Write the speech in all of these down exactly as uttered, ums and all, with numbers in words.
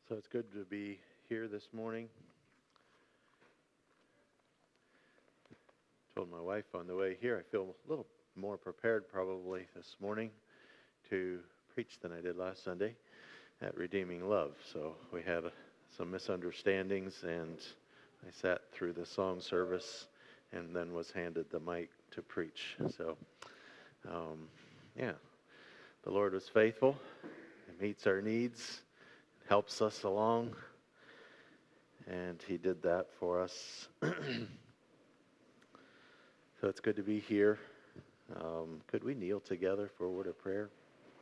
So it's good to be here this morning. I told my wife on the way here, I feel a little more prepared probably this morning to preach than I did last Sunday at Redeeming Love. So we had some misunderstandings, and I sat through the song service and then was handed the mic to preach. So, um, yeah, the Lord was faithful. He meets our needs, helps us along, and He did that for us. So it's good to be here. Um, could we kneel together for a word of prayer?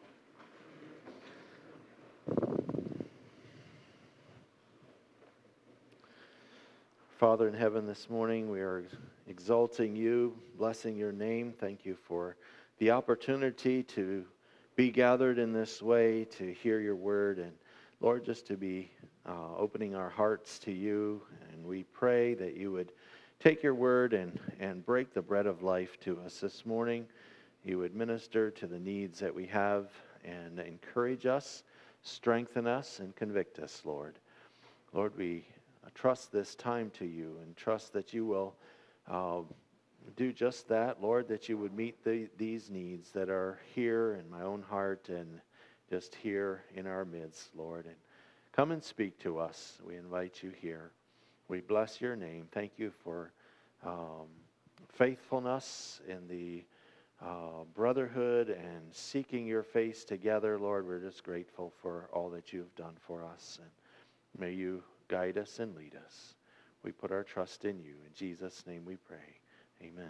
Father in heaven, this morning we are exalting you, blessing your name. Thank you for the opportunity to be gathered in this way, to hear your word, and Lord, just to be uh, opening our hearts to you. And we pray that you would take your word and, and break the bread of life to us this morning. You would minister to the needs that we have and encourage us, strengthen us, and convict us, Lord. Lord, we trust this time to you and trust that you will uh, do just that, Lord, that you would meet the, these needs that are here in my own heart and just here in our midst, Lord. And come and speak to us. We invite you here. We bless your name. Thank you for um, faithfulness in the uh, brotherhood and seeking your face together, Lord. We're just grateful for all that you've done for us. And may you guide us and lead us. We put our trust in you. In Jesus' name we pray. Amen.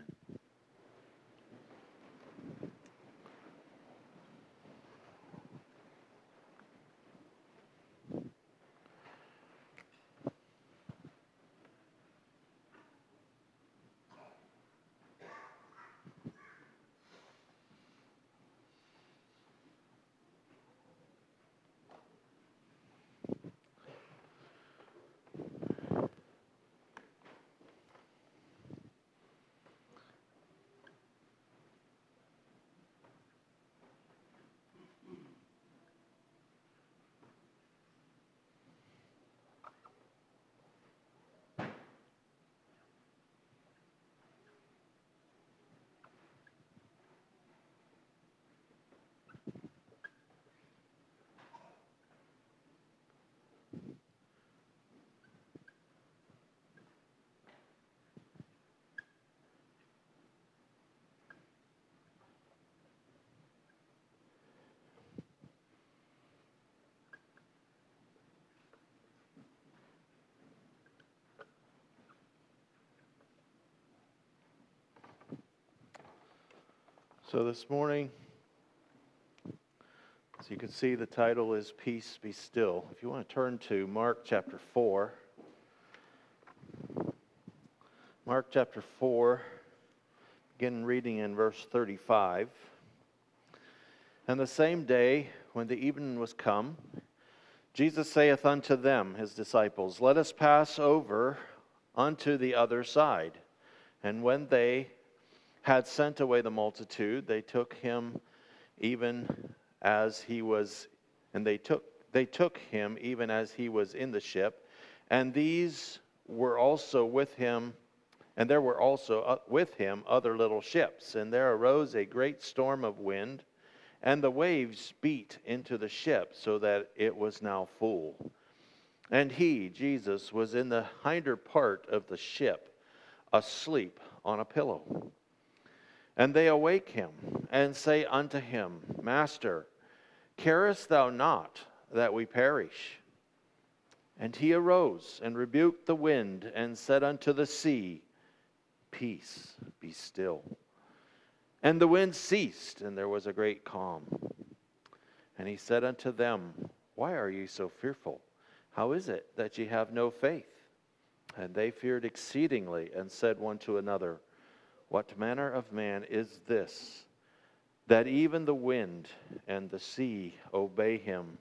So this morning, as you can see, the title is Peace Be Still. If you want to turn to Mark chapter four. Mark chapter four, begin reading in verse thirty-five. And the same day, when the evening was come, Jesus saith unto them, his disciples, Let us pass over unto the other side. And when they had sent away the multitude, they took him even as he was, and they took they took him even as he was in the ship, and these were also with him, and there were also uh, with him other little ships, and there arose a great storm of wind, and the waves beat into the ship, so that it was now full. And he, Jesus, was in the hinder part of the ship, asleep on a pillow. And they awake him, and say unto him, Master, carest thou not that we perish? And he arose, and rebuked the wind, and said unto the sea, Peace, be still. And the wind ceased, and there was a great calm. And he said unto them, Why are ye so fearful? How is it that ye have no faith? And they feared exceedingly, and said one to another, What manner of man is this, that even the wind and the sea obey him?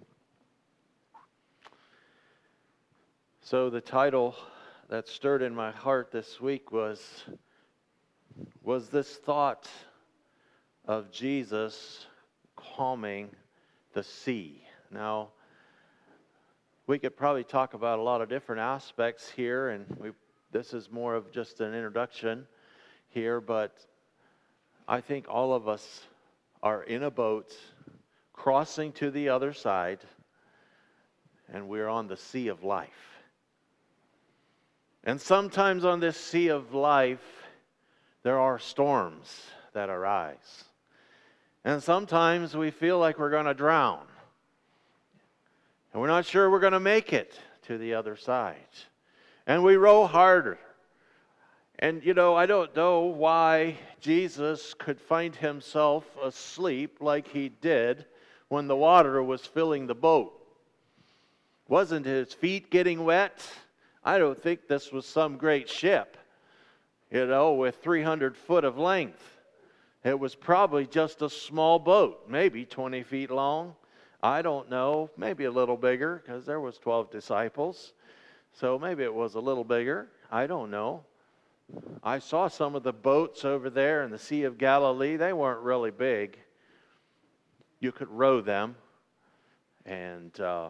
So the title that stirred in my heart this week was, was this thought of Jesus calming the sea. Now, we could probably talk about a lot of different aspects here, and we, this is more of just an introduction here, but I think all of us are in a boat crossing to the other side, and we're on the sea of life. And sometimes on this sea of life, there are storms that arise. And sometimes we feel like we're going to drown. And we're not sure we're going to make it to the other side. And we row harder. And, you know, I don't know why Jesus could find himself asleep like he did when the water was filling the boat. Wasn't his feet getting wet? I don't think this was some great ship, you know, with three hundred foot of length. It was probably just a small boat, maybe twenty feet long. I don't know, maybe a little bigger, because there was twelve disciples. So maybe it was a little bigger. I don't know. I saw some of the boats over there in the Sea of Galilee. They weren't really big. You could row them. And, uh,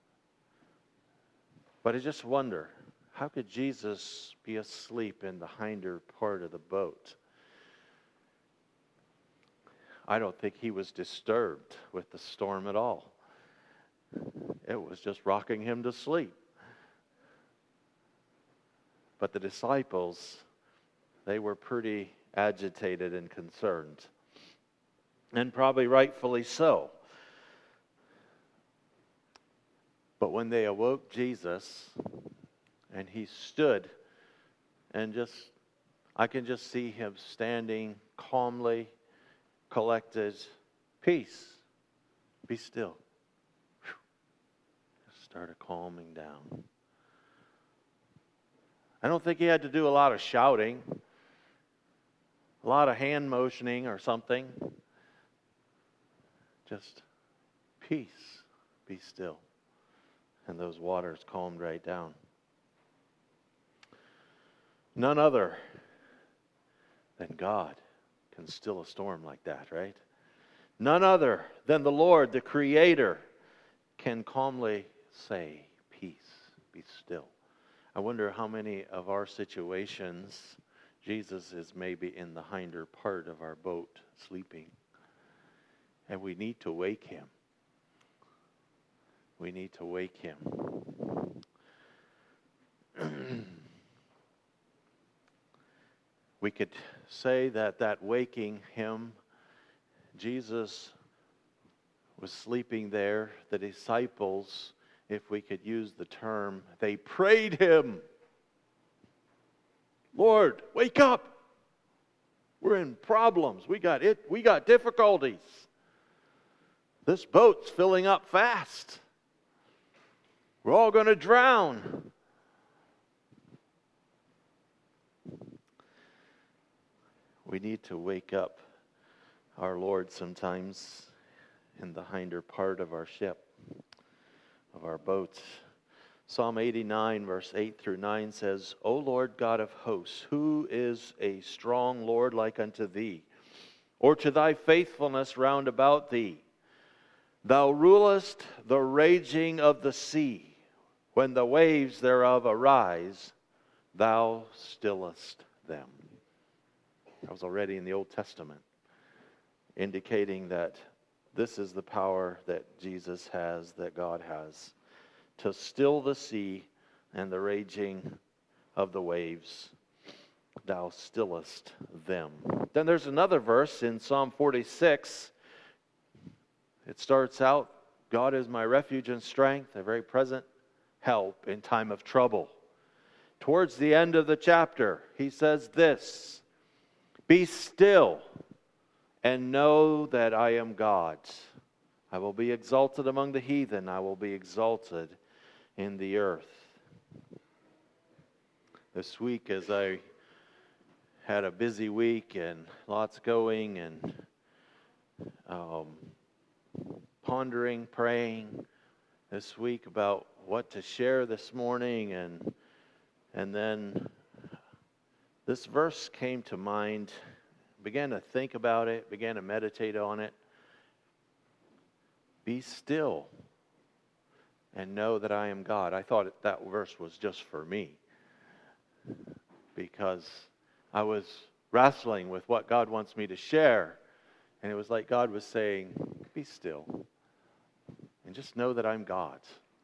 but I just wonder, how could Jesus be asleep in the hinder part of the boat? I don't think he was disturbed with the storm at all. It was just rocking him to sleep. But the disciples, they were pretty agitated and concerned. And probably rightfully so. But when they awoke Jesus, and he stood, and just, I can just see him standing calmly, collected. Peace. Be still. Just started calming down. I don't think he had to do a lot of shouting, a lot of hand motioning or something. Just peace, be still. And those waters calmed right down. None other than God can still a storm like that, right? None other than the Lord, the Creator, can calmly say, peace, be still. I wonder how many of our situations Jesus is maybe in the hinder part of our boat sleeping. And we need to wake him. We need to wake him. We could say that that waking him, Jesus was sleeping there. The disciples, if we could use the term, they prayed him. Lord, wake up. We're in problems. We got it. We got difficulties. This boat's filling up fast. We're all going to drown. We need to wake up our Lord sometimes in the hinder part of our ship, of our boat. Psalm eighty-nine, verse eight through nine says, O Lord God of hosts, who is a strong Lord like unto thee? Or to thy faithfulness round about thee? Thou rulest the raging of the sea. When the waves thereof arise, thou stillest them. That was already in the Old Testament, indicating that this is the power that Jesus has, that God has, to still the sea and the raging of the waves. Thou stillest them. Then there's another verse in Psalm forty-six. It starts out, God is my refuge and strength, a very present help in time of trouble. Towards the end of the chapter, he says this, be still and know that I am God. I will be exalted among the heathen. I will be exalted in the earth. This week, as I had a busy week and lots going and um, pondering, praying this week about what to share this morning, and and then this verse came to mind, began to think about it, began to meditate on it. Be still and know that I am God. I thought that verse was just for me because I was wrestling with what God wants me to share. And it was like God was saying, be still and just know that I'm God.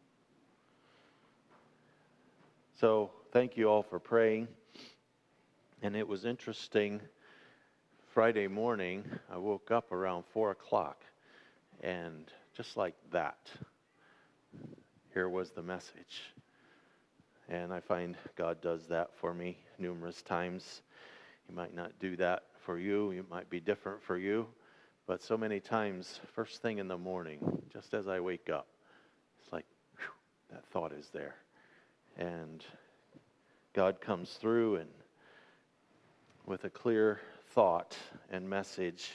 So thank you all for praying. And it was interesting. Friday morning, I woke up around four o'clock. And just like that, here was the message. And I find God does that for me numerous times. He might not do that for you. It might be different for you. But so many times, first thing in the morning, just as I wake up, it's like, whew, that thought is there. And God comes through and with a clear thought and message.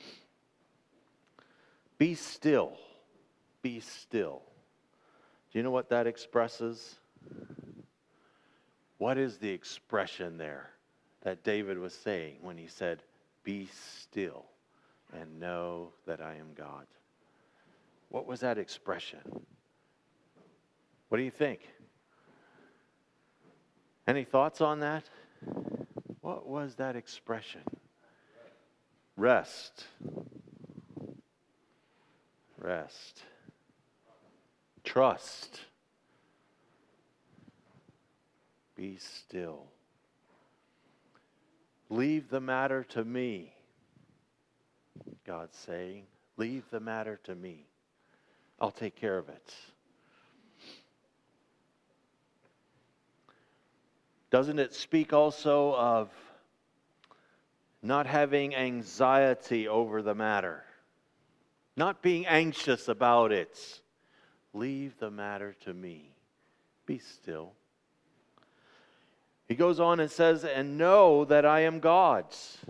Be still. Be still. Do you know what that expresses? What is the expression there that David was saying when he said, be still and know that I am God? What was that expression? What do you think? Any thoughts on that? What was that expression? Rest. Rest. Trust. Be still. Leave the matter to me. God's saying, leave the matter to me. I'll take care of it. Doesn't it speak also of not having anxiety over the matter? Not being anxious about it. Leave the matter to me. Be still. He goes on and says, and know that I am God's.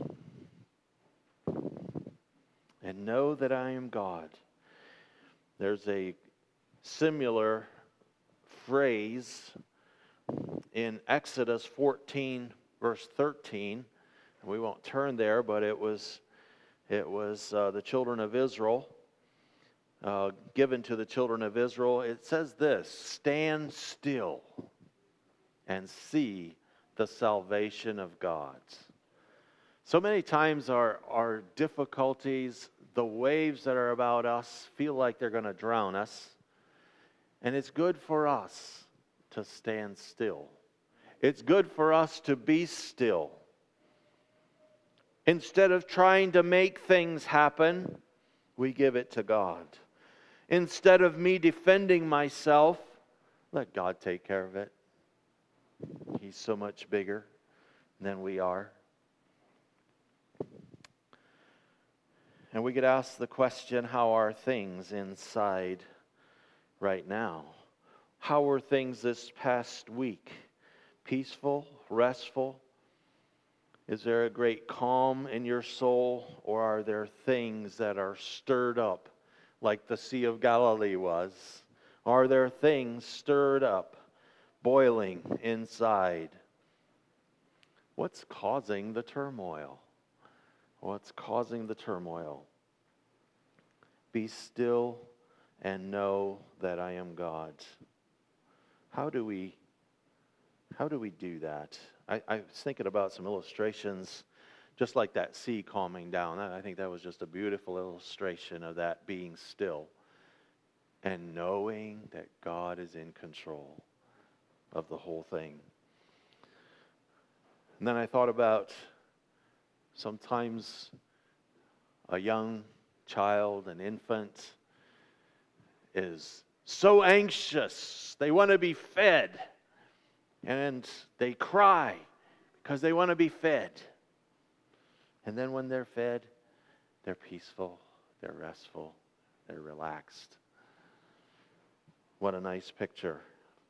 And know that I am God. There's a similar phrase in Exodus fourteen, verse thirteen. We won't turn there, but it was it was uh, the children of Israel, uh, given to the children of Israel. It says this, stand still and see the salvation of God. So many times our, our difficulties, the waves that are about us, feel like they're going to drown us. And it's good for us to stand still. It's good for us to be still. Instead of trying to make things happen, we give it to God. Instead of me defending myself, let God take care of it. He's so much bigger than we are. And we could ask the question, how are things inside right now? How were things this past week? Peaceful, restful? Is there a great calm in your soul? Or are there things that are stirred up like the Sea of Galilee was? Are there things stirred up, boiling inside? What's causing the turmoil? What's causing the turmoil? Be still and know that I am God. How do we, how do we do that? I, I was thinking about some illustrations, just like that sea calming down. I think that was just a beautiful illustration of that being still and knowing that God is in control of the whole thing. And then I thought about sometimes a young child, an infant, is so anxious. They want to be fed. And they cry because they want to be fed. And then when they're fed, they're peaceful, they're restful, they're relaxed. What a nice picture.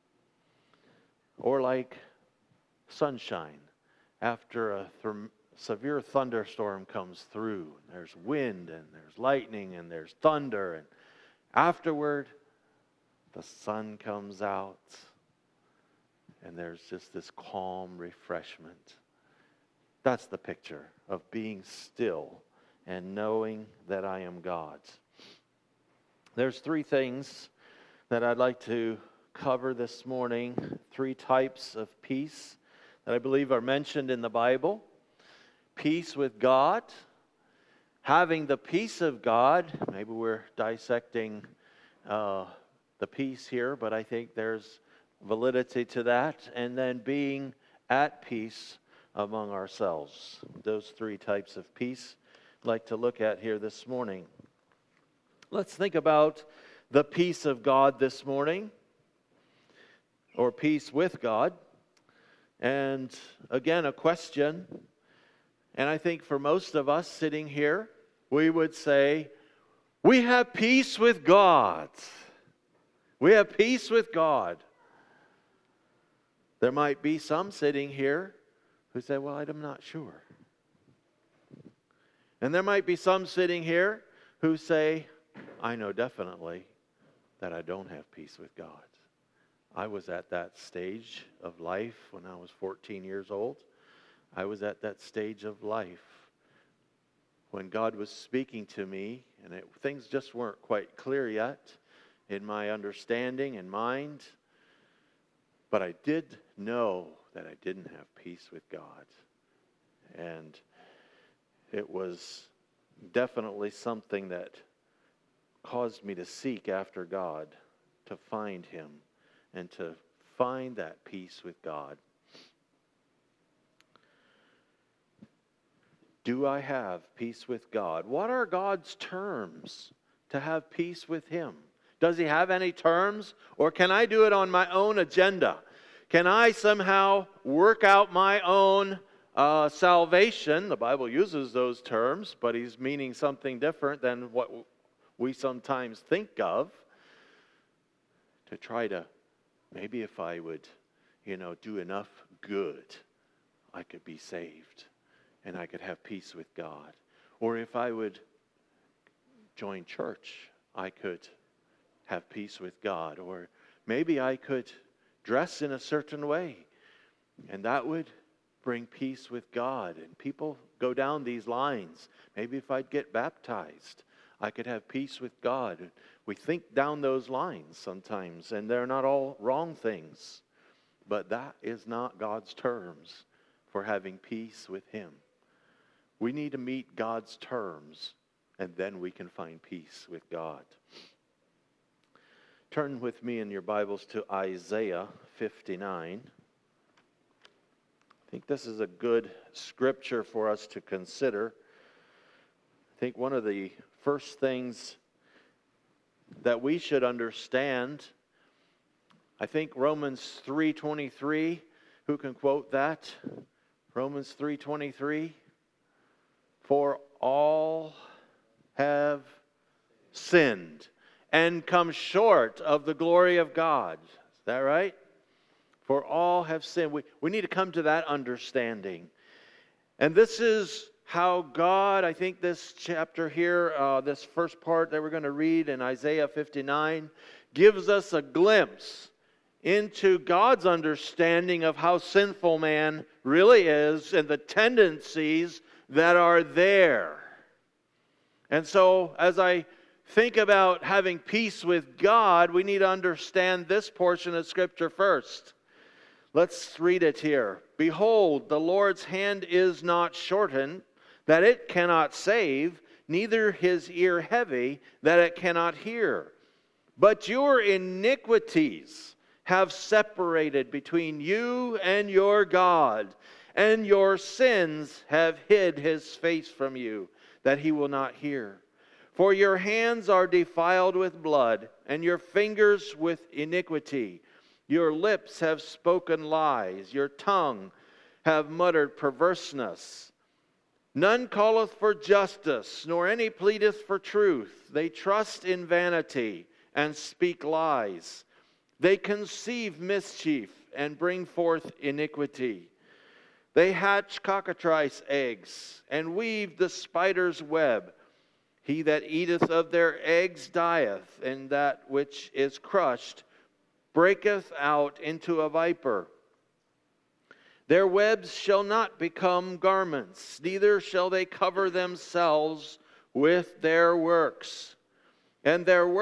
Or like sunshine. After a th- severe thunderstorm comes through, there's wind and there's lightning and there's thunder, and afterward the sun comes out and there's just this calm refreshment. That's the picture of being still and knowing that I am God. There's three things that I'd like to cover this morning. Three types of peace that I believe are mentioned in the Bible. Peace with God, having the peace of God. Maybe we're dissecting uh, the peace here, but I think there's validity to that. And then being at peace among ourselves. Those three types of peace I'd like to look at here this morning. Let's think about the peace of God this morning, or peace with God. And again, a question. And I think for most of us sitting here, we would say, we have peace with God. We have peace with God. There might be some sitting here who say, well, I'm not sure. And there might be some sitting here who say, I know definitely that I don't have peace with God. I was at that stage of life when I was fourteen years old. I was at that stage of life when God was speaking to me, and it, things just weren't quite clear yet in my understanding and mind. But I did know that I didn't have peace with God. And it was definitely something that caused me to seek after God, to find Him, and to find that peace with God. Do I have peace with God? What are God's terms to have peace with Him? Does He have any terms? Or can I do it on my own agenda? Can I somehow work out my own uh, salvation? The Bible uses those terms, but He's meaning something different than what we sometimes think of. To try to, maybe if I would, you know, do enough good, I could be saved. And I could have peace with God. Or if I would join church, I could have peace with God. Or maybe I could dress in a certain way, and that would bring peace with God. And people go down these lines. Maybe if I'd get baptized, I could have peace with God. We think down those lines sometimes, and they're not all wrong things. But that is not God's terms for having peace with Him. We need to meet God's terms, and then we can find peace with God. Turn with me in your Bibles to Isaiah fifty-nine. I think this is a good scripture for us to consider. I think one of the first things that we should understand, I think Romans three twenty-three, who can quote that? Romans three twenty-three. For all have sinned and come short of the glory of God. Is that right? For all have sinned. We, we need to come to that understanding. And this is how God, I think this chapter here, uh, this first part that we're going to read in Isaiah fifty-nine, gives us a glimpse into God's understanding of how sinful man really is and the tendencies that are there. And so, as I think about having peace with God, we need to understand this portion of Scripture first. Let's read it here. Behold, the Lord's hand is not shortened, that it cannot save, neither His ear heavy, that it cannot hear. But your iniquities have separated between you and your God, and your sins have hid His face from you, that He will not hear. For your hands are defiled with blood, and your fingers with iniquity. Your lips have spoken lies, your tongue have muttered perverseness. None calleth for justice, nor any pleadeth for truth. They trust in vanity, and speak lies. They conceive mischief, and bring forth iniquity. They hatch cockatrice eggs, and weave the spider's web. He that eateth of their eggs dieth, and that which is crushed breaketh out into a viper. Their webs shall not become garments, neither shall they cover themselves with their works. And their work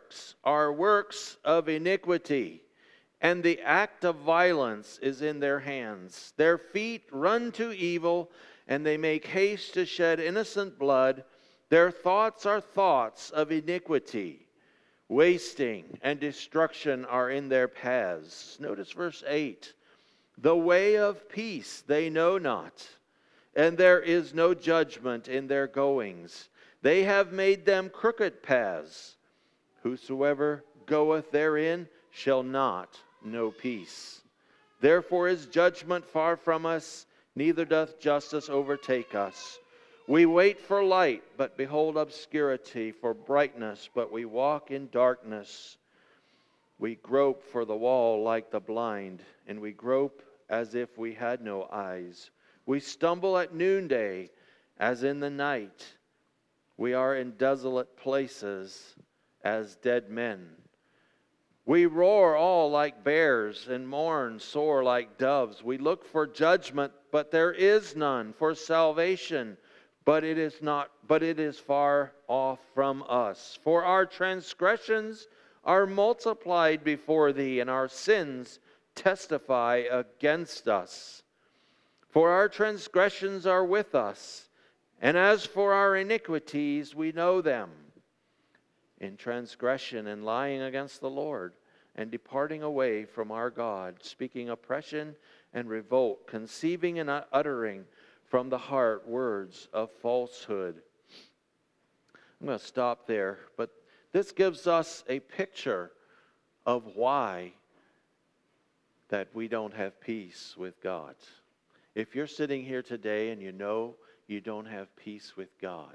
works are works of iniquity, and the act of violence is in their hands. Their feet run to evil, and they make haste to shed innocent blood. Their thoughts are thoughts of iniquity. Wasting and destruction are in their paths. Notice verse eight. The way of peace they know not, and there is no judgment in their goings. They have made them crooked paths. Whosoever goeth therein shall not know peace. Therefore is judgment far from us, neither doth justice overtake us. We wait for light, but behold obscurity, for brightness, but we walk in darkness. We grope for the wall like the blind, and we grope as if we had no eyes. We stumble at noonday, as in the night. We are in desolate places, as dead men. We roar all like bears, and mourn sore like doves. We look for judgment, but there is none, for salvation, but it is not, but it is far off from us. For our transgressions are multiplied before thee, and our sins testify against us. For our transgressions are with us, and as for our iniquities, we know them. In transgression and lying against the Lord, and departing away from our God, speaking oppression and revolt, conceiving and uttering from the heart words of falsehood. I'm going to stop there, but this gives us a picture of why that we don't have peace with God. If you're sitting here today and you know you don't have peace with God,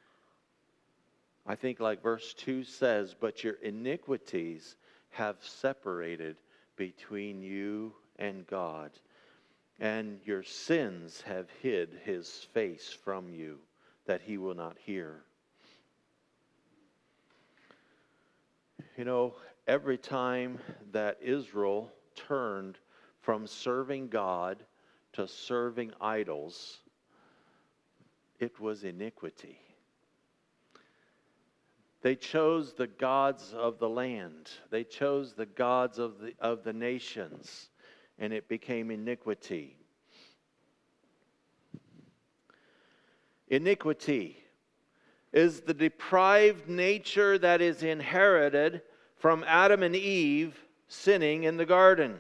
I think like verse two says, but your iniquities have separated between you and God, and your sins have hid his face from you, that he will not hear. You know, every time that Israel turned from serving God to serving idols, it was iniquity. They chose the gods of the land. They chose the gods of the, of the nations, and it became iniquity. Iniquity is the deprived nature that is inherited from Adam and Eve sinning in the garden.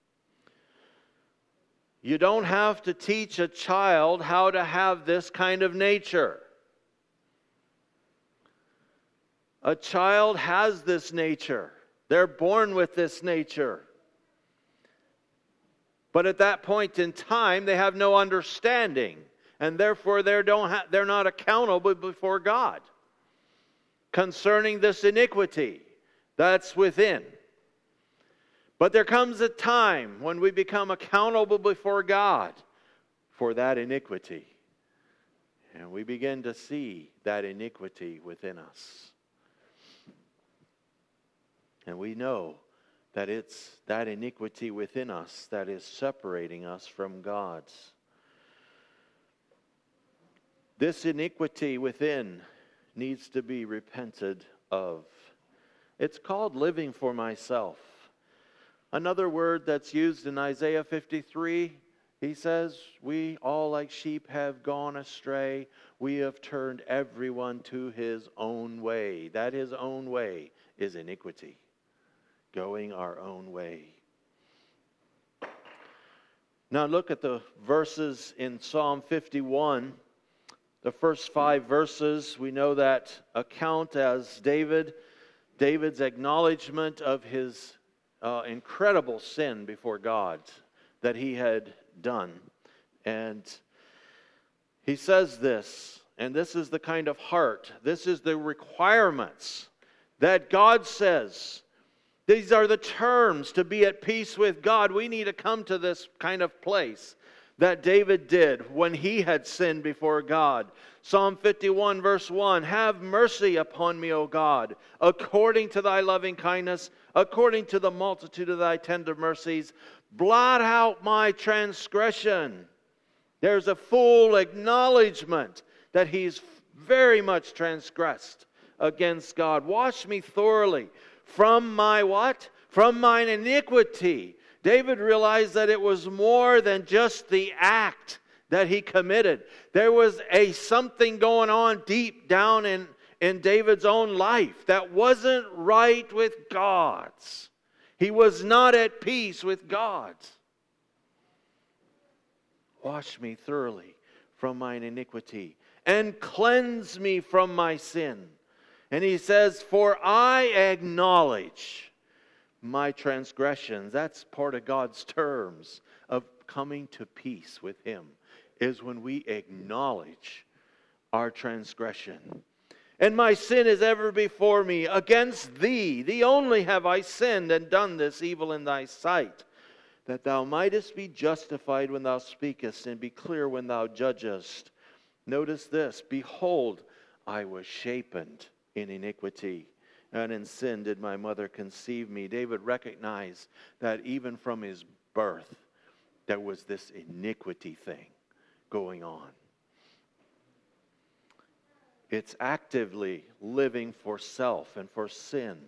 You don't have to teach a child how to have this kind of nature. A child has this nature. They're born with this nature. But at that point in time, they have no understanding, and therefore they don't ha- they're not accountable before God concerning this iniquity that's within. But there comes a time when we become accountable before God for that iniquity. And we begin to see that iniquity within us. And we know that it's that iniquity within us that is separating us from God's. This iniquity within needs to be repented of. It's called living for myself. Another word that's used in Isaiah fifty-three, he says, we all like sheep have gone astray. We have turned everyone to his own way. That his own way is iniquity. Going our own way. Now look at the verses in Psalm fifty-one. The first five verses, we know that account as David, David's acknowledgement of his uh, incredible sin before God that he had done. And he says this, and this is the kind of heart, this is the requirements that God says. These are the terms to be at peace with God. We need to come to this kind of place that David did when he had sinned before God. Psalm fifty-one verse one, have mercy upon me, O God, according to thy loving kindness, according to the multitude of thy tender mercies, blot out my transgression. There's a full acknowledgement that he's very much transgressed against God. Wash me thoroughly from my what? From mine iniquity. David realized that it was more than just the act that he committed. There was a something going on deep down in, in David's own life that wasn't right with God's. He was not at peace with God. Wash me thoroughly from mine iniquity and cleanse me from my sin. And he says, for I acknowledge my transgressions. That's part of God's terms of coming to peace with Him, is when we acknowledge our transgression. And my sin is ever before me. Against Thee, Thee only have I sinned and done this evil in Thy sight, that Thou mightest be justified when Thou speakest and be clear when Thou judgest. Notice this, behold, I was shapened in iniquity, and in sin did my mother conceive me. David recognized that even from his birth, there was this iniquity thing going on. It's actively living for self and for sin.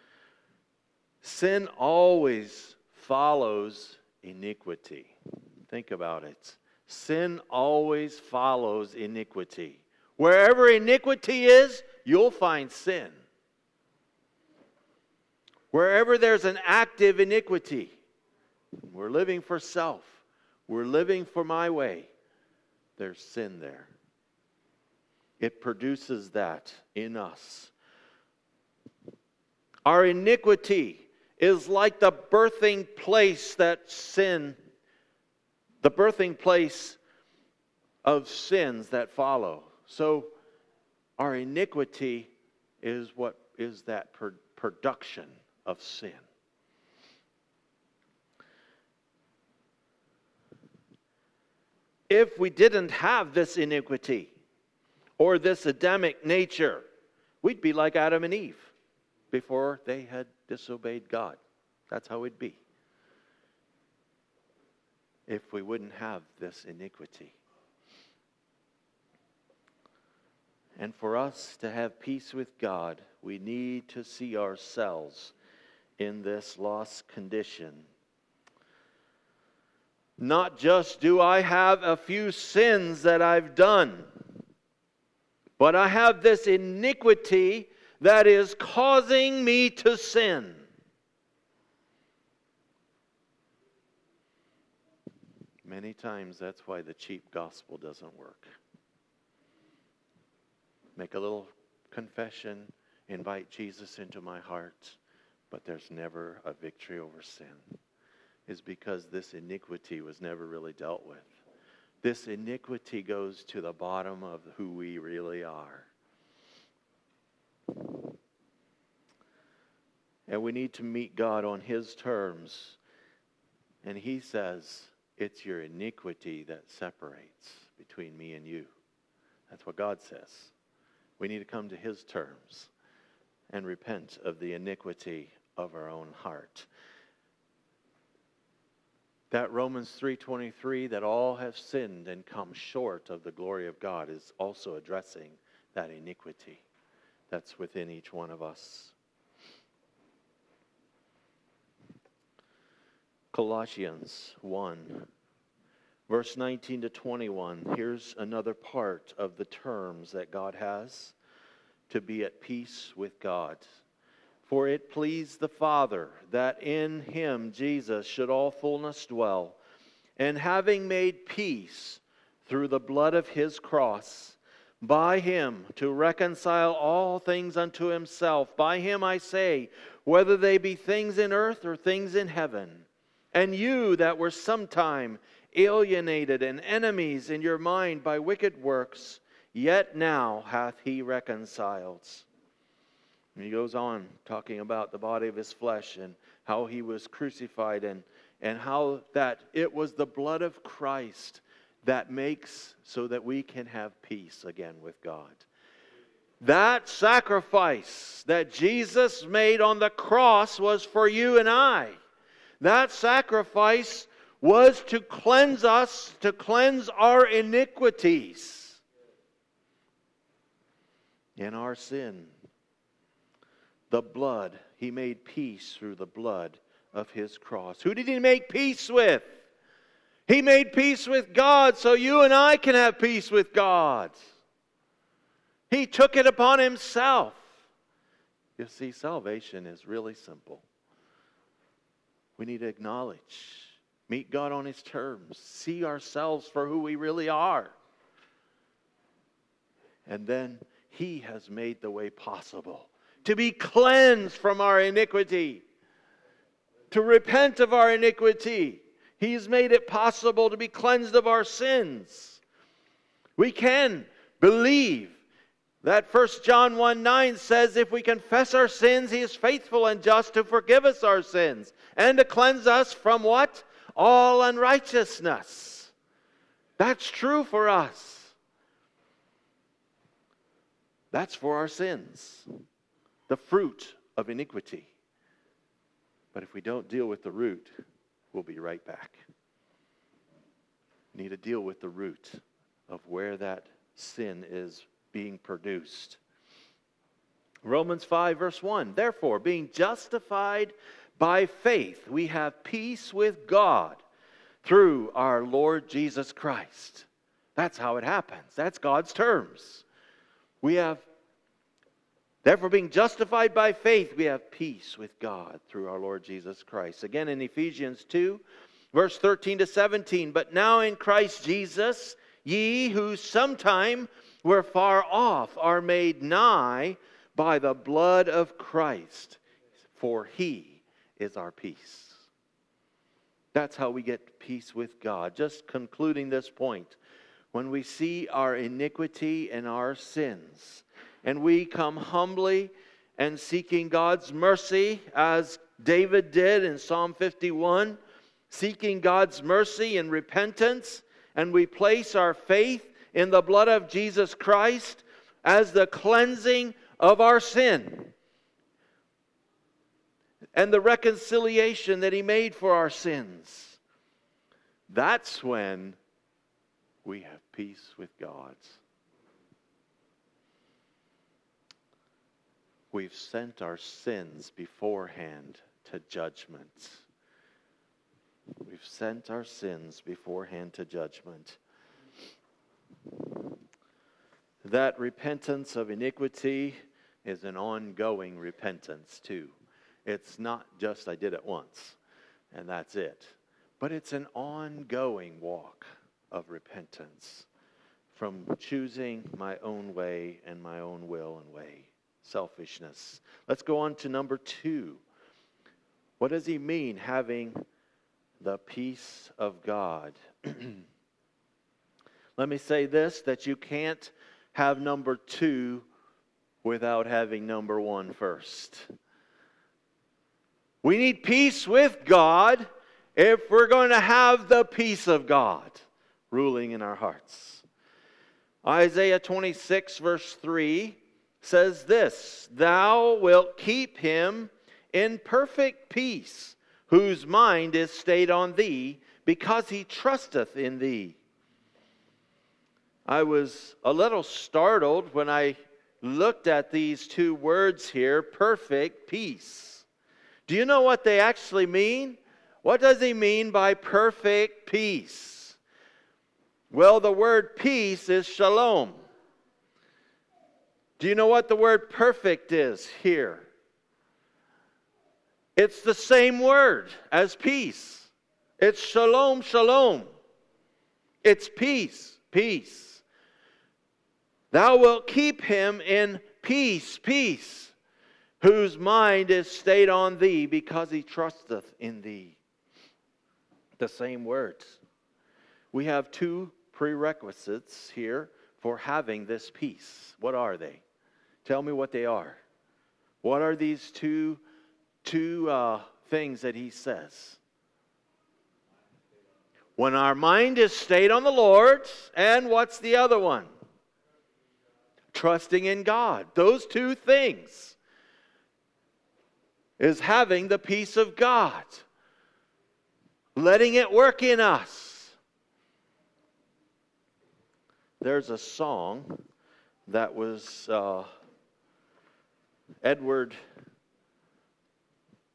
Sin always follows iniquity. Think about it. Sin always follows iniquity. Wherever iniquity is, you'll find sin. Wherever there's an active iniquity, we're living for self, we're living for my way, there's sin there. It produces that in us. Our iniquity is like the birthing place that sin, the birthing place of sins that follow. So our iniquity is what is that per- production of sin. If we didn't have this iniquity or this Adamic nature, we'd be like Adam and Eve before they had disobeyed God. That's how it'd be if we wouldn't have this iniquity. And for us to have peace with God, we need to see ourselves in this lost condition. Not just do I have a few sins that I've done, but I have this iniquity that is causing me to sin. Many times that's why the cheap gospel doesn't work. Make a little confession, invite Jesus into my heart, but there's never a victory over sin. Is because this iniquity was never really dealt with. This iniquity goes to the bottom of who we really are. And we need to meet God on His terms. And He says, it's your iniquity that separates between me and you. That's what God says. We need to come to His terms and repent of the iniquity of our own heart. That Romans three twenty-three, that all have sinned and come short of the glory of God, is also addressing that iniquity that's within each one of us. Colossians one, verse nineteen to twenty-one. Here's another part of the terms that God has to be at peace with God. For it pleased the Father that in Him, Jesus, should all fullness dwell, and having made peace through the blood of His cross, by Him to reconcile all things unto Himself. By Him, I say, whether they be things in earth or things in heaven. And you that were sometime alienated and enemies in your mind by wicked works, yet now hath He reconciled. And he goes on talking about the body of His flesh and how He was crucified and, and how that it was the blood of Christ that makes so that we can have peace again with God. That sacrifice that Jesus made on the cross was for you and I. That sacrifice was to cleanse us, to cleanse our iniquities and our sin. the blood. He made peace through the blood of His cross. Who did He make peace with? He made peace with God so you and I can have peace with God. He took it upon Himself. You see, salvation is really simple. We need to acknowledge, meet God on His terms, see ourselves for who we really are. And then He has made the way possible to be cleansed from our iniquity, to repent of our iniquity. He's made it possible to be cleansed of our sins. We can believe that First John one nine says, if we confess our sins, He is faithful and just to forgive us our sins and to cleanse us from what? All unrighteousness. That's true for us. That's for our sins, the fruit of iniquity. But if we don't deal with the root, we'll be right back. We need to deal with the root of where that sin is being produced. Romans five verse one, therefore, being justified by faith, we have peace with God through our Lord Jesus Christ. That's how it happens. That's God's terms. We have, therefore, being justified by faith, we have peace with God through our Lord Jesus Christ. Again in Ephesians two, verse thirteen to seventeen, but now in Christ Jesus, ye who sometime were far off are made nigh by the blood of Christ, for He is our peace. That's how we get peace with God. Just concluding this point, when we see our iniquity and our sins, and we come humbly and seeking God's mercy, as David did in Psalm fifty-one, seeking God's mercy and repentance, and we place our faith in the blood of Jesus Christ as the cleansing of our sin and the reconciliation that He made for our sins. That's when we have peace with God. We've sent our sins beforehand to judgment. We've sent our sins beforehand to judgment. That repentance of iniquity is an ongoing repentance too. It's not just I did it once and that's it. But it's an ongoing walk of repentance from choosing my own way and my own will and way. Selfishness. Let's go on to number two. What does he mean, having the peace of God? Let me say this, that you can't have number two without having number one first. We need peace with God if we're going to have the peace of God ruling in our hearts. Isaiah twenty-six verse three says this, thou wilt keep him in perfect peace, whose mind is stayed on thee, because he trusteth in thee. I was a little startled when I looked at these two words here, perfect peace. Do you know what they actually mean? What does he mean by perfect peace? Well, the word peace is shalom. Do you know what the word perfect is here? It's the same word as peace. It's shalom, shalom. It's peace, peace. Thou wilt keep him in peace, peace, whose mind is stayed on thee, because he trusteth in thee. The same words. We have two prerequisites here for having this peace. What are they? Tell me what they are. What are these two, two uh, things that he says? When our mind is stayed on the Lord, and what's the other one? Trusting in God. Those two things is having the peace of God. Letting it work in us. There's a song that was uh, Edward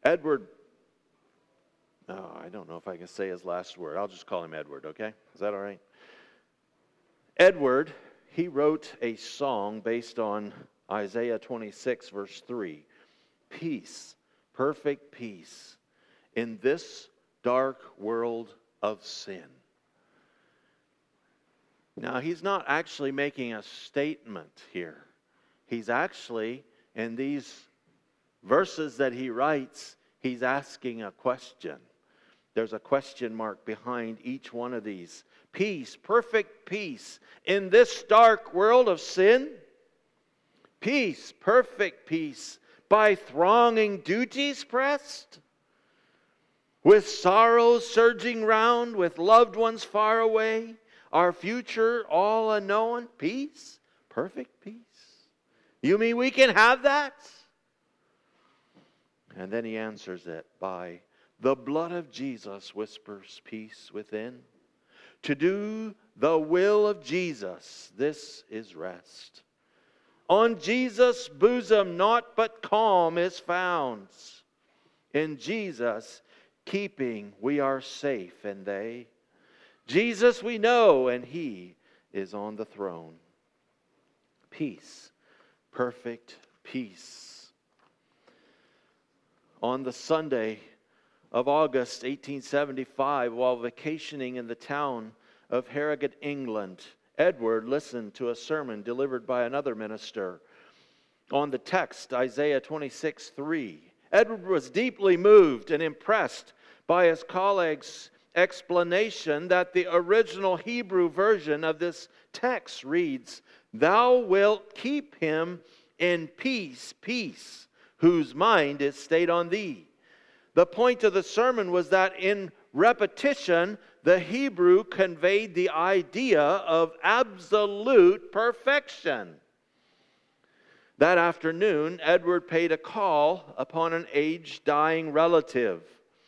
Edward, oh, I don't know if I can say his last word. I'll just call him Edward, okay? Is that all right? Edward, he wrote a song based on Isaiah twenty-six, verse three. Peace, perfect peace, in this dark world of sin. Now, he's not actually making a statement here. He's actually, in these verses that he writes, he's asking a question. There's a question mark behind each one of these. Peace, perfect peace, in this dark world of sin. Peace, perfect peace, by thronging duties pressed. With sorrows surging round, with loved ones far away, our future all unknown. Peace, perfect peace. You mean we can have that? And then he answers it by, the blood of Jesus whispers peace within. To do the will of Jesus, this is rest. On Jesus' bosom naught but calm is found. In Jesus' keeping we are safe, and they. Jesus we know, and He is on the throne. Peace, perfect peace. On the Sunday of August eighteen seventy-five, while vacationing in the town of Harrogate, England, Edward listened to a sermon delivered by another minister on the text, Isaiah twenty-six three. Edward was deeply moved and impressed by his colleague's explanation that the original Hebrew version of this text reads, Thou wilt keep him in peace, peace, whose mind is stayed on thee. The point of the sermon was that in repetition, the Hebrew conveyed the idea of absolute perfection. That afternoon, Edward paid a call upon an aged, dying relative.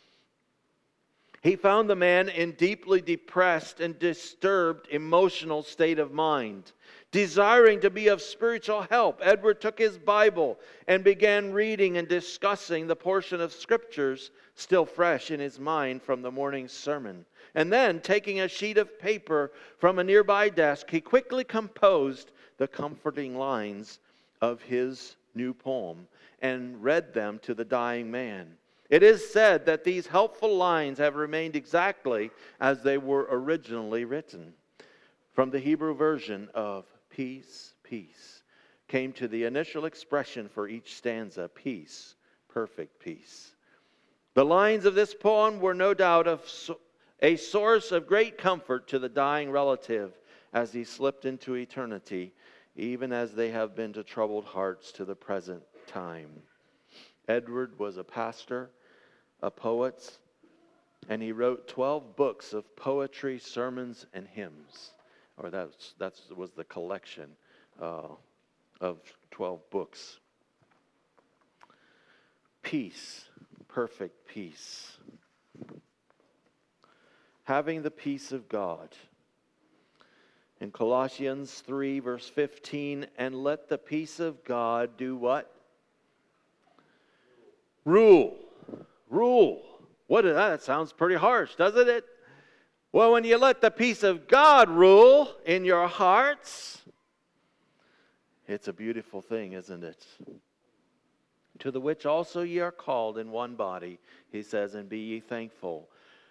He found the man in deeply depressed and disturbed emotional state of mind. Desiring to be of spiritual help, Edward took his Bible and began reading and discussing the portion of scriptures still fresh in his mind from the morning's sermon. And then, taking a sheet of paper from a nearby desk, he quickly composed the comforting lines of his new poem and read them to the dying man. It is said that these helpful lines have remained exactly as they were originally written. From the Hebrew version of peace, peace, came to the initial expression for each stanza, peace, perfect peace. The lines of this poem were no doubt of a source of great comfort to the dying relative as he slipped into eternity, even as they have been to troubled hearts to the present time. Edward was a pastor, a poet, and he wrote twelve books of poetry, sermons, and hymns. Or that's that was the collection uh, of twelve books. Peace, perfect peace. Having the peace of God. In Colossians three, verse fifteen, and let the peace of God do what? Rule. Rule. What is that? That sounds pretty harsh, doesn't it? Well, when you let the peace of God rule in your hearts, it's a beautiful thing, isn't it? To the which also ye are called in one body, he says, and be ye thankful.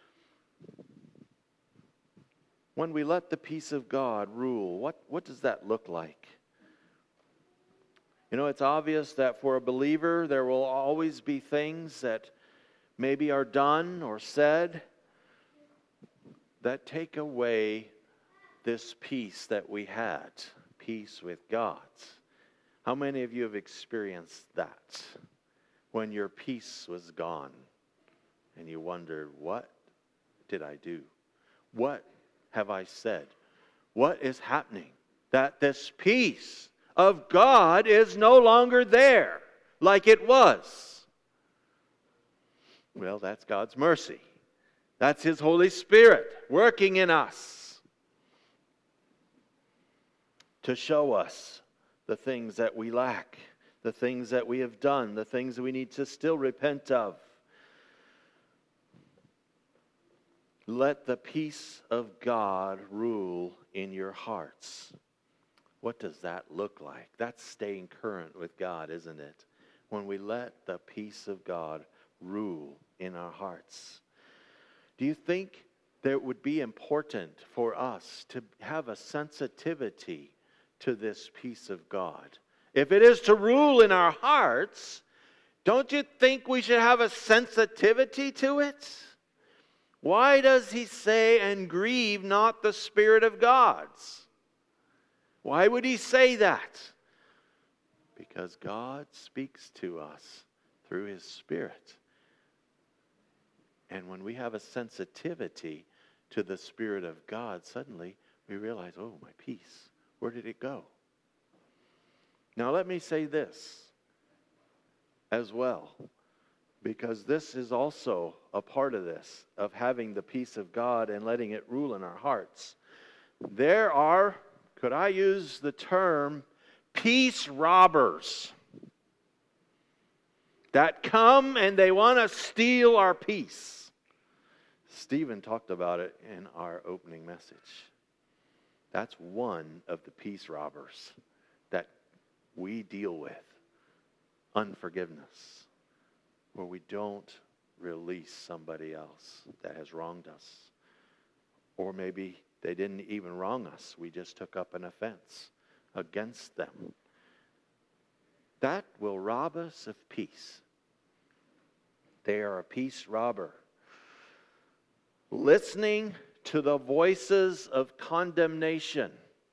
When we let the peace of God rule, what, what does that look like? You know, it's obvious that for a believer, there will always be things that maybe are done or said that take away this peace that we had, peace with God. How many of you have experienced that? When your peace was gone and you wondered, what did I do? What have I said? What is happening? That this peace of God is no longer there like it was. Well, that's God's mercy. That's His Holy Spirit working in us to show us the things that we lack, the things that we have done, the things that we need to still repent of. let the peace of God rule in your hearts. What does that look like? That's staying current with God, isn't it? When we let the peace of God rule in our hearts. Do you think that it would be important for us to have a sensitivity to this peace of God? If it is to rule in our hearts, don't you think we should have a sensitivity to it? Why does he say, and grieve not the Spirit of God? Why would he say that? Because God speaks to us through his Spirit. And when we have a sensitivity to the Spirit of God, suddenly we realize, oh, my peace, where did it go? Now let me say this as well, because this is also a part of this, of having the peace of God and letting it rule in our hearts. There are, could I use the term, peace robbers that come and they want to steal our peace. Stephen talked about it in our opening message. That's one of the peace robbers that we deal with. Unforgiveness, where we don't release somebody else that has wronged us. Or maybe they didn't even wrong us. We just took up an offense against them. That will rob us of peace. They are a peace robber. Listening to the voices of condemnation.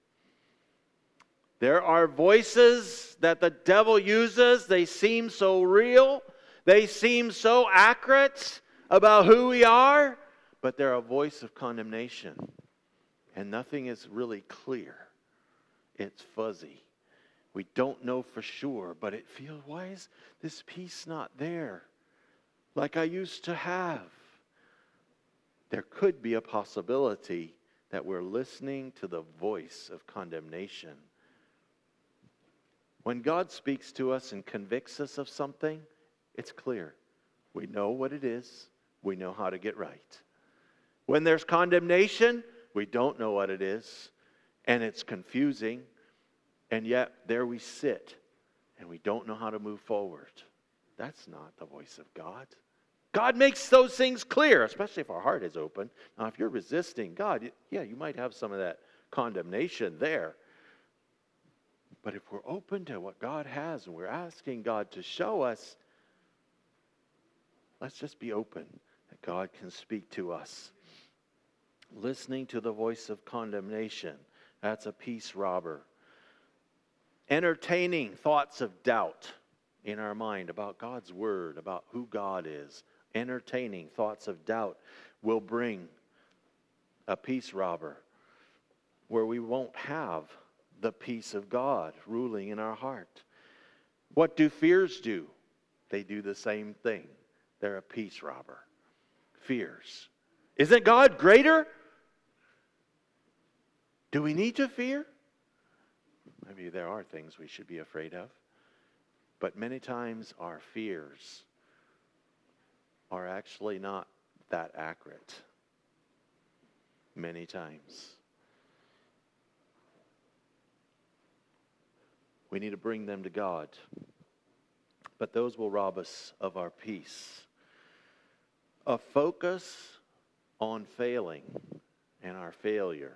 There are voices that the devil uses. They seem so real. They seem so accurate about who we are. But they're a voice of condemnation. And nothing is really clear. It's fuzzy. We don't know for sure, but it feels, why is this peace not there like I used to have? There could be a possibility that we're listening to the voice of condemnation. When God speaks to us and convicts us of something, it's clear. We know what it is. We know how to get right. When there's condemnation, we don't know what it is, and it's confusing, and yet there we sit, and we don't know how to move forward. That's not the voice of God. God makes those things clear, especially if our heart is open. Now, if you're resisting God, yeah, you might have some of that condemnation there. But if we're open to what God has and we're asking God to show us, let's just be open that God can speak to us. Listening to the voice of condemnation, that's a peace robber. Entertaining thoughts of doubt in our mind about God's word, about who God is. Entertaining thoughts of doubt will bring a peace robber where we won't have the peace of God ruling in our heart. What do fears do? They do the same thing. They're a peace robber. Fears. Isn't God greater? Do we need to fear? Maybe there are things we should be afraid of. But many times our fears are actually not that accurate. Many times. We need to bring them to God. But those will rob us of our peace. A focus on failing and our failure.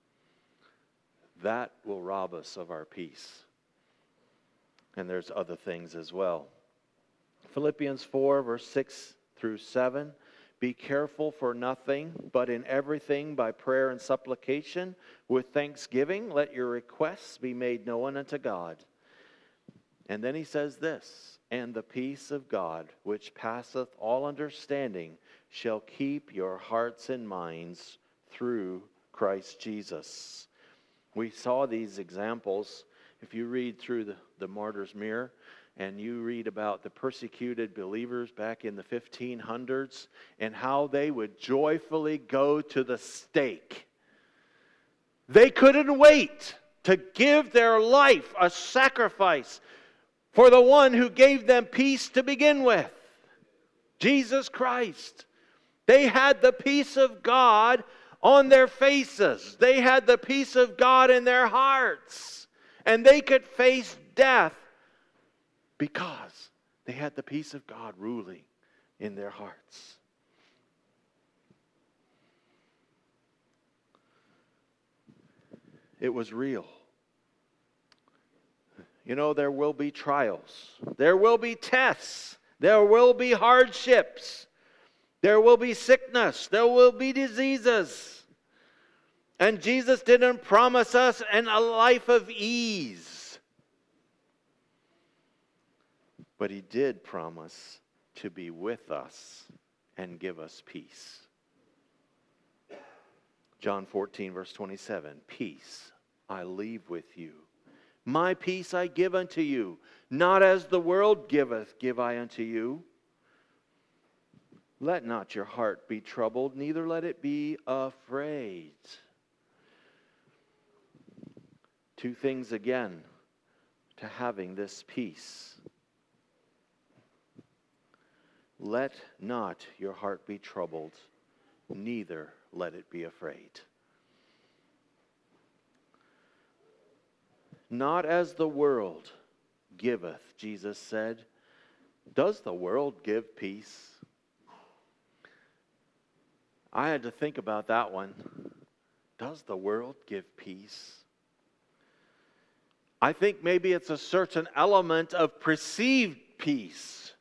That will rob us of our peace. And there's other things as well. Philippians four, verse six through seven. Be careful for nothing, but in everything by prayer and supplication, with thanksgiving, let your requests be made known unto God. And then he says this, and the peace of God, which passeth all understanding, shall keep your hearts and minds through Christ Jesus. We saw these examples. If you read through the, the Martyr's Mirror, and you read about the persecuted believers back in the fifteen hundreds and how they would joyfully go to the stake. They couldn't wait to give their life a sacrifice for the one who gave them peace to begin with, Jesus Christ. They had the peace of God on their faces. They had the peace of God in their hearts. And they could face death because they had the peace of God ruling in their hearts. It was real. You know, there will be trials. There will be tests. There will be hardships. There will be sickness. There will be diseases. And Jesus didn't promise us a life of ease. But He did promise to be with us and give us peace. John fourteen, verse twenty-seven, peace I leave with you. My peace I give unto you. Not as the world giveth, give I unto you. Let not your heart be troubled, neither let it be afraid. Two things again to having this peace. Let not your heart be troubled, neither let it be afraid. Not as the world giveth, Jesus said. Does the world give peace? I had to think about that one. Does the world give peace? I think maybe it's a certain element of perceived peace.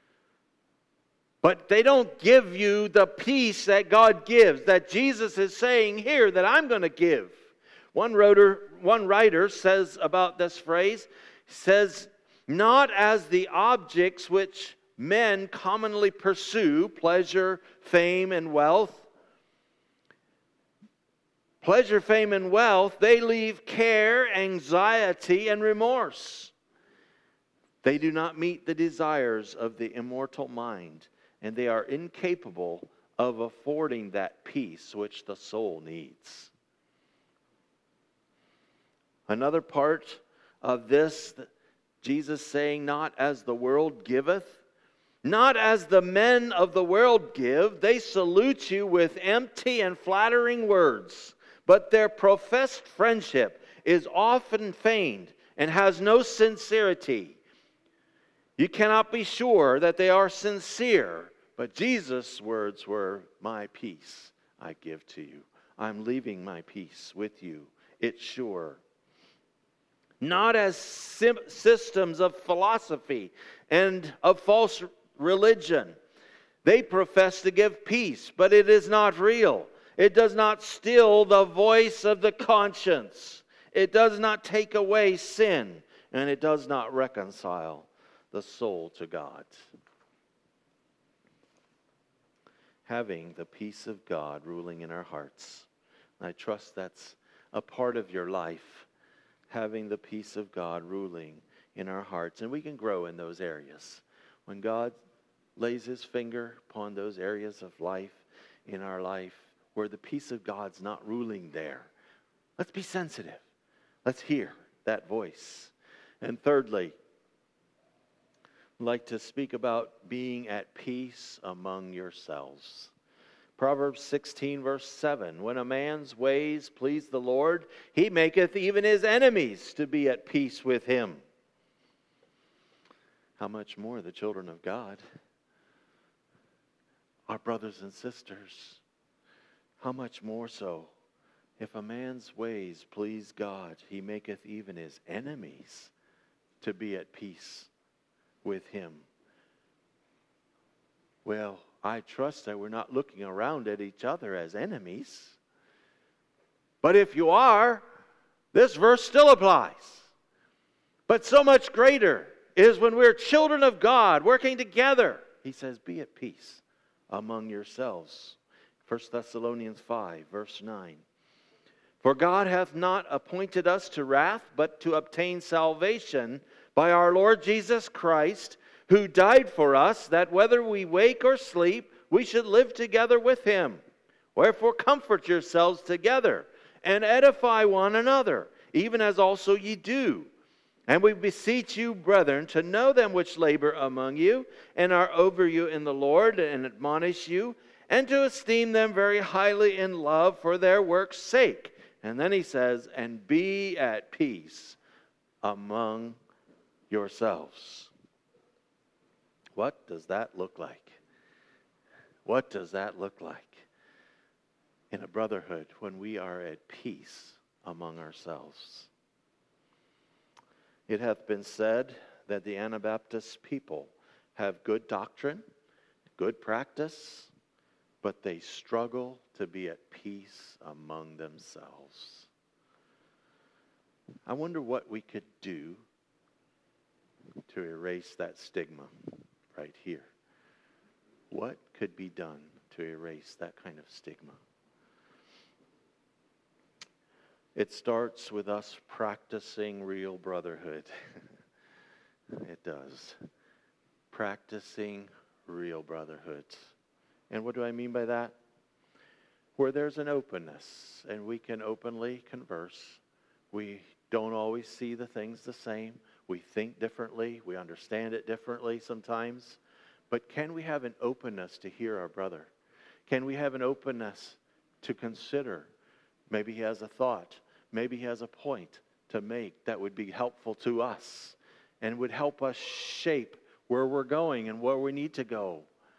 But they don't give you the peace that God gives, that Jesus is saying here that I'm going to give. One writer, one writer says about this phrase, says, not as the objects which men commonly pursue, pleasure, fame, and wealth. Pleasure, fame, and wealth, they leave care, anxiety, and remorse. They do not meet the desires of the immortal mind, and they are incapable of affording that peace which the soul needs. Another part of this, Jesus saying, not as the world giveth, not as the men of the world give. They salute you with empty and flattering words, but their professed friendship is often feigned and has no sincerity. You cannot be sure that they are sincere, but Jesus' words were, my peace I give to you. I'm leaving my peace with you. It's sure. Not as sim- systems of philosophy and of false religion. They profess to give peace, but it is not real. It does not still the voice of the conscience. It does not take away sin, and it does not reconcile the soul to God. Having the peace of God ruling in our hearts. And I trust that's a part of your life. Having the peace of God ruling in our hearts. And we can grow in those areas. When God lays His finger upon those areas of life in our life where the peace of God's not ruling there, let's be sensitive. Let's hear that voice. And thirdly, I'd like to speak about being at peace among yourselves. Proverbs sixteen, verse seven. When a man's ways please the Lord, He maketh even his enemies to be at peace with him. How much more the children of God, our brothers and sisters, how much more so? If a man's ways please God, He maketh even his enemies to be at peace with Him. Well, I trust that we're not looking around at each other as enemies. But if you are, this verse still applies. But so much greater is when we're children of God working together. He says, be at peace among yourselves. First Thessalonians five, verse nine. For God hath not appointed us to wrath, but to obtain salvation by our Lord Jesus Christ, who died for us, that whether we wake or sleep, we should live together with Him. Wherefore comfort yourselves together, and edify one another, even as also ye do. And we beseech you, brethren, to know them which labor among you, and are over you in the Lord, and admonish you, and to esteem them very highly in love for their work's sake. And then he says, and be at peace among yourselves. What does that look like? What does that look like in a brotherhood when we are at peace among ourselves? It hath been said that the Anabaptist people have good doctrine, good practice, but they struggle to be at peace among themselves. I wonder what we could do to erase that stigma right here. What could be done to erase that kind of stigma? It starts with us practicing real brotherhood. It does. Practicing real brotherhood. And what do I mean by that? Where there's an openness and we can openly converse. We don't always see the things the same. We think differently. We understand it differently sometimes. But can we have an openness to hear our brother? Can we have an openness to consider? Maybe he has a thought. Maybe he has a point to make that would be helpful to us and would help us shape where we're going and where we need to go.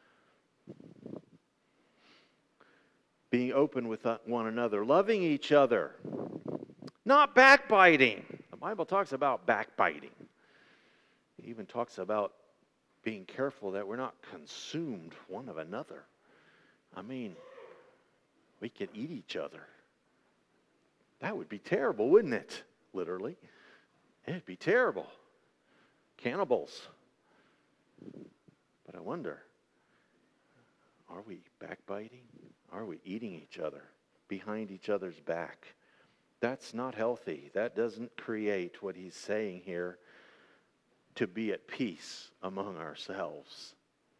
Being open with one another, loving each other, not backbiting. The Bible talks about backbiting. It even talks about being careful that we're not consumed one of another. I mean, we could eat each other. That would be terrible, wouldn't it? Literally. It'd be terrible. Cannibals. But I wonder, are we backbiting? Are we eating each other behind each other's back? That's not healthy. That doesn't create what he's saying here, to be at peace among ourselves.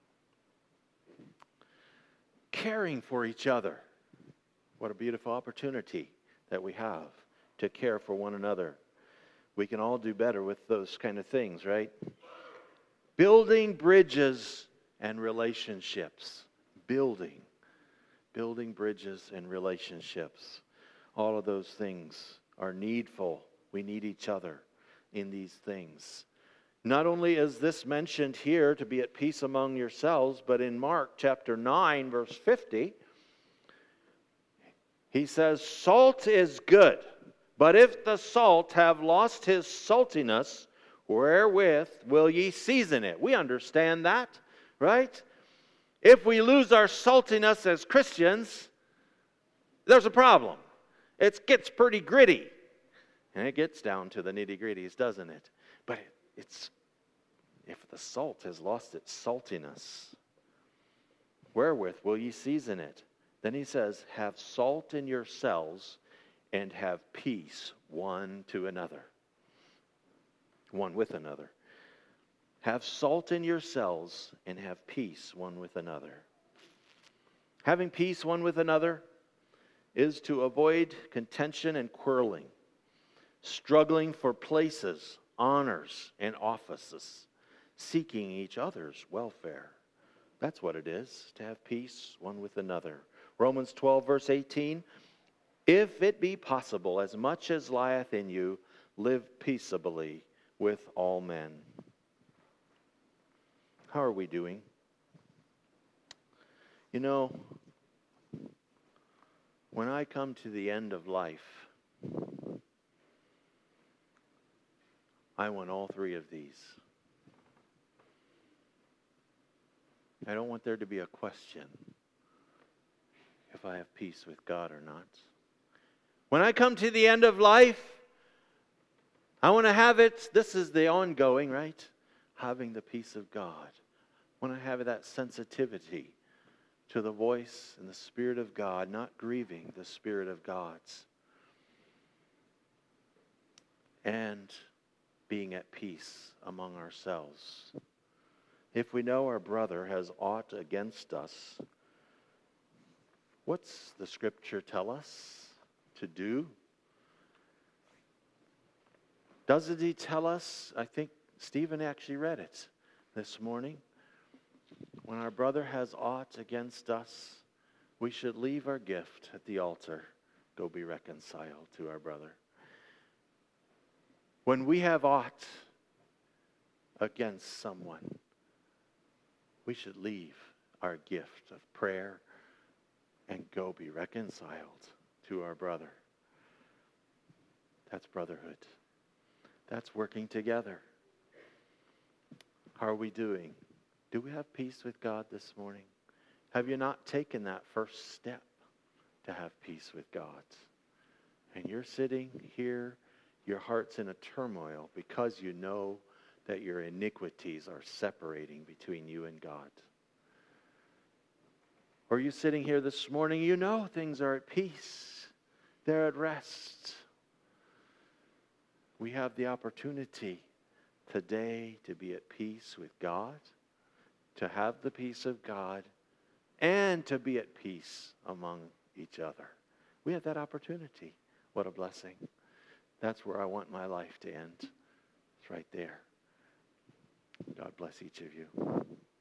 Caring for each other. What a beautiful opportunity that we have to care for one another. We can all do better with those kind of things, right? Building bridges and relationships. Building. Building bridges and relationships. All of those things are needful. We need each other in these things. Not only is this mentioned here to be at peace among yourselves, but in Mark chapter nine, verse fifty, he says, salt is good, but if the salt have lost his saltiness, wherewith will ye season it? We understand that, right? If we lose our saltiness as Christians, there's a problem. It gets pretty gritty. And it gets down to the nitty-gritties, doesn't it? But it, it's, if the salt has lost its saltiness, wherewith will ye season it? Then he says, have salt in yourselves and have peace one to another. One with another. Have salt in yourselves and have peace one with another. Having peace one with another is to avoid contention and quarreling, struggling for places, honors, and offices, seeking each other's welfare. That's what it is, to have peace one with another. Romans twelve, verse eighteen, if it be possible, as much as lieth in you, live peaceably with all men. How are we doing? You know, when I come to the end of life, I want all three of these. I don't want there to be a question if I have peace with God or not. When I come to the end of life, I want to have it, this is the ongoing, right? Having the peace of God. I want to have that sensitivity to the voice and the Spirit of God, not grieving the Spirit of God's. And being at peace among ourselves. If we know our brother has aught against us, what's the Scripture tell us to do? Doesn't he tell us? I think Stephen actually read it this morning. When our brother has aught against us, we should leave our gift at the altar, go be reconciled to our brother. When we have aught against someone, we should leave our gift of prayer and go be reconciled to our brother. That's brotherhood. That's working together. How are we doing? Do we have peace with God this morning? Have you not taken that first step to have peace with God? And you're sitting here, your heart's in a turmoil because you know that your iniquities are separating between you and God. Or you sitting here this morning, you know things are at peace. They're at rest. We have the opportunity today to be at peace with God, to have the peace of God, and to be at peace among each other. We have that opportunity. What a blessing. That's where I want my life to end. It's right there. God bless each of you.